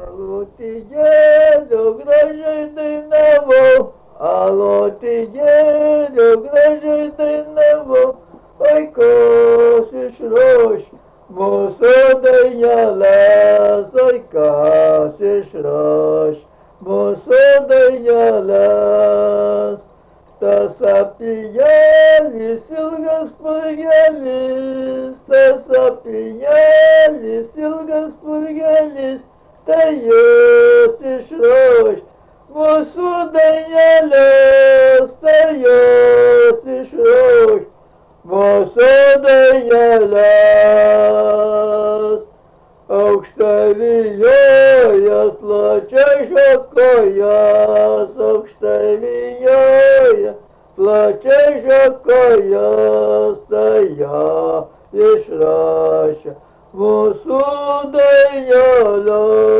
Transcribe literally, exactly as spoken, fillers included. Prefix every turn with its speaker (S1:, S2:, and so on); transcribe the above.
S1: Alotierio gražiai dainavau, alotierio gražiai dainavau, vaikus išroš mūsų daineles, vaikas išroš mūsų daineles. Tas apielis ilgas purgelis, tas apielis ilgas purgelis, tai jis išroš mūsų daineles, tai jis išroš mūsų daineles. Aukštai vijojas, plačiai šakojas, aukštai vijojas, plačiai šakojas, tai ją išrašė mūsų daineles.